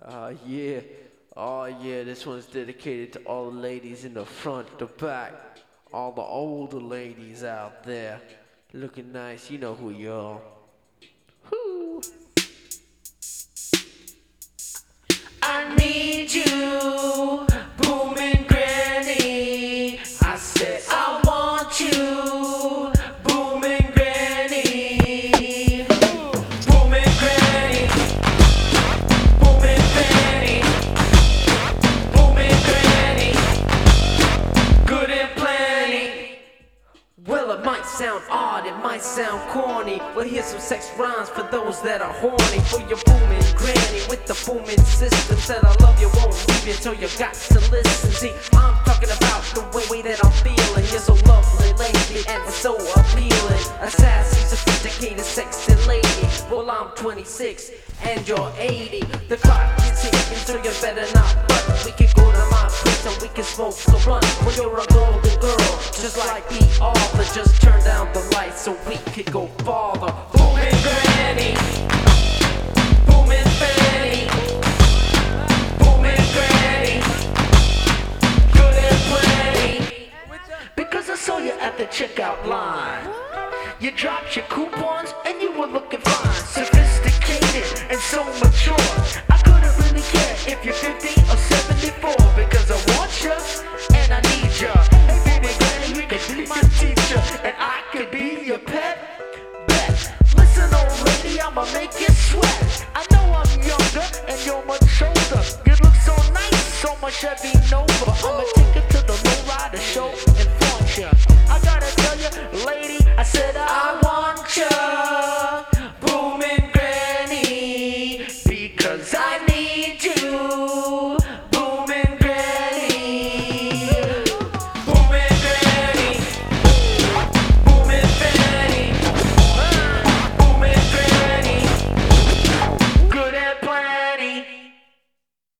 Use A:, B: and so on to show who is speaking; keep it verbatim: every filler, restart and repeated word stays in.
A: Uh, yeah. Oh, yeah, this one's dedicated to all the ladies in the front, the back. All the older ladies out there. Looking nice, you know who you are. Whoo! I need you, booming granny. I said I want you, booming granny. Booming granny, booming granny, booming granny, good and plenty. Well, it might sound odd, it might sound corny. Well, here's some sex rhymes for those that are horny. For your booming granny with the booming system. Said I love you, won't leave you, so you got to listen. See, I'm talking about the way that I'm feeling. You're so lovely lately and so appealing. A sassy, sophisticated, sexy lady. Well, I'm twenty-six and you're eighty. The clock is ticking, so you better not run. We can go to my place and we can smoke the blunt. Well, you're a golden girl, just like the author. Just turn down the lights so we could go farther. Booming granny, booming fanny, booming granny, good and plenty. Because I saw you at the checkout line. You dropped your coupons and you were looking fine. Sophisticated and so mature. I couldn't really care if you're fifty or seventy-four. Because I want you and I need you. Hey baby granny, you can be my teacher and I could be your pet. Bet. Listen old lady, I'ma make you sweat. I know I'm younger and you're much older. You look so nice, so much Chevy Nova. I'ma take